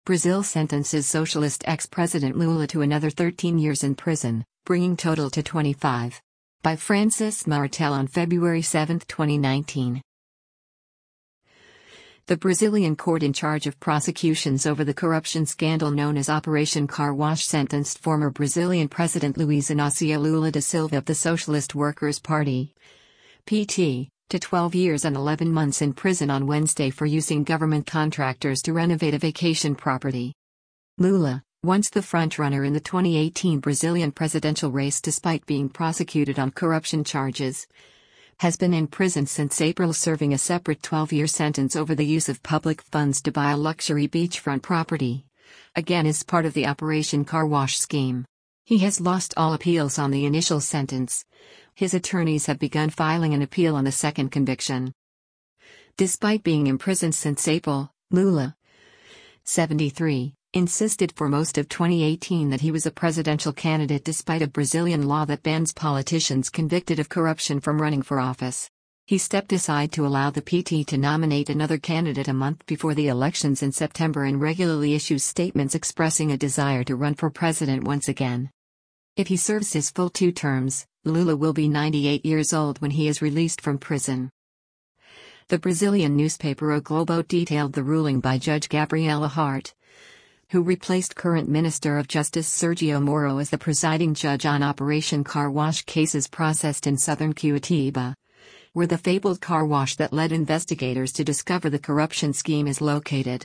Brazil sentences socialist ex-president Lula to another 13 years in prison, bringing total to 25. By Francis Martel on February 7, 2019. The Brazilian court in charge of prosecutions over the corruption scandal known as Operation Car Wash sentenced former Brazilian President Luiz Inácio Lula da Silva of the Socialist Workers' Party, PT, to 12 years and 11 months in prison on Wednesday for using government contractors to renovate a vacation property. Lula, once the frontrunner in the 2018 Brazilian presidential race despite being prosecuted on corruption charges, has been in prison since April serving a separate 12-year sentence over the use of public funds to buy a luxury beachfront property, again as part of the Operation Car Wash scheme. He has lost all appeals on the initial sentence. His attorneys have begun filing an appeal on the second conviction. Despite being imprisoned since April, Lula, 73, insisted for most of 2018 that he was a presidential candidate despite a Brazilian law that bans politicians convicted of corruption from running for office. He stepped aside to allow the PT to nominate another candidate a month before the elections in September and regularly issues statements expressing a desire to run for president once again. If he serves his full 2 terms, Lula will be 98 years old when he is released from prison. The Brazilian newspaper O Globo detailed the ruling by Judge Gabriela Hart, who replaced current Minister of Justice Sergio Moro as the presiding judge on Operation Car Wash cases processed in southern Curitiba, where the fabled car wash that led investigators to discover the corruption scheme is located.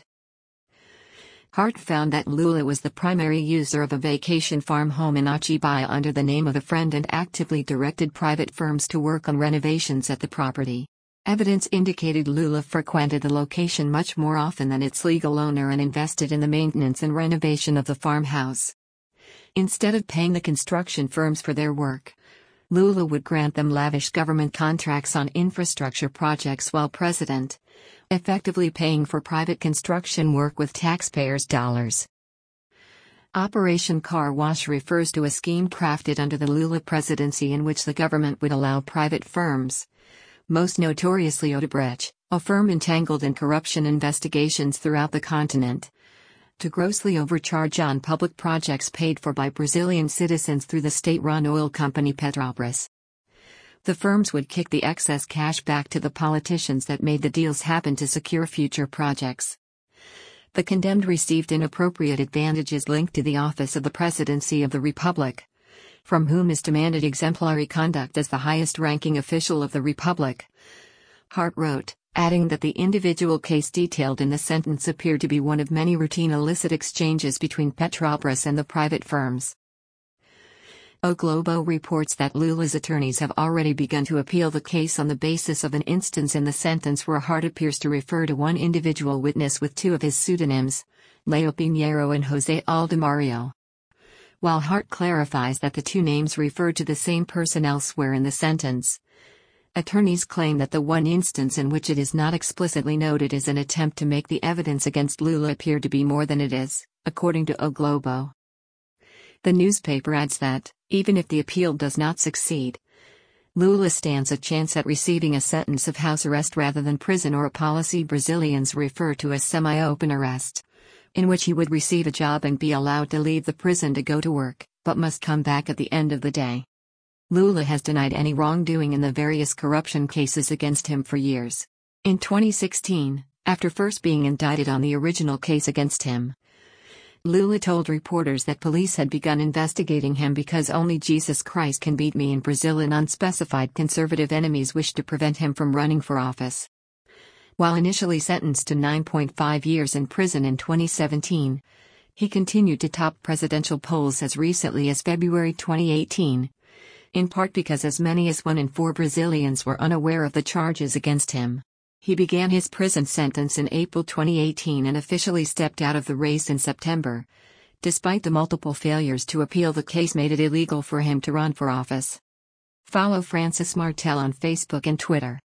Hart found that Lula was the primary user of a vacation farm home in Atibaia under the name of a friend and actively directed private firms to work on renovations at the property. Evidence indicated Lula frequented the location much more often than its legal owner and invested in the maintenance and renovation of the farmhouse. Instead of paying the construction firms for their work, Lula would grant them lavish government contracts on infrastructure projects while president, effectively paying for private construction work with taxpayers' dollars. Operation Car Wash refers to a scheme crafted under the Lula presidency in which the government would allow private firms, most notoriously Odebrecht, a firm entangled in corruption investigations throughout the continent, to grossly overcharge on public projects paid for by Brazilian citizens through the state-run oil company Petrobras. The firms would kick the excess cash back to the politicians that made the deals happen to secure future projects. The condemned received inappropriate advantages linked to the office of the Presidency of the Republic, from whom is demanded exemplary conduct as the highest-ranking official of the Republic, Hart wrote, adding that the individual case detailed in the sentence appeared to be one of many routine illicit exchanges between Petrobras and the private firms. O Globo reports that Lula's attorneys have already begun to appeal the case on the basis of an instance in the sentence where Hart appears to refer to one individual witness with 2 of his pseudonyms, Leo Pinheiro and José Aldemario. While Hart clarifies that the 2 names refer to the same person elsewhere in the sentence, attorneys claim that the one instance in which it is not explicitly noted is an attempt to make the evidence against Lula appear to be more than it is, according to O Globo. The newspaper adds that, even if the appeal does not succeed, Lula stands a chance at receiving a sentence of house arrest rather than prison, or a policy Brazilians refer to as semi-open arrest, in which he would receive a job and be allowed to leave the prison to go to work, but must come back at the end of the day. Lula has denied any wrongdoing in the various corruption cases against him for years. In 2016, after first being indicted on the original case against him, Lula told reporters that police had begun investigating him because only Jesus Christ can beat me in Brazil, and unspecified conservative enemies wished to prevent him from running for office. While initially sentenced to 9.5 years in prison in 2017, he continued to top presidential polls as recently as February 2018, in part because as many as 1 in 4 Brazilians were unaware of the charges against him. He began his prison sentence in April 2018 and officially stepped out of the race in September, despite the multiple failures to appeal the case made it illegal for him to run for office. Follow Francis Martel on Facebook and Twitter.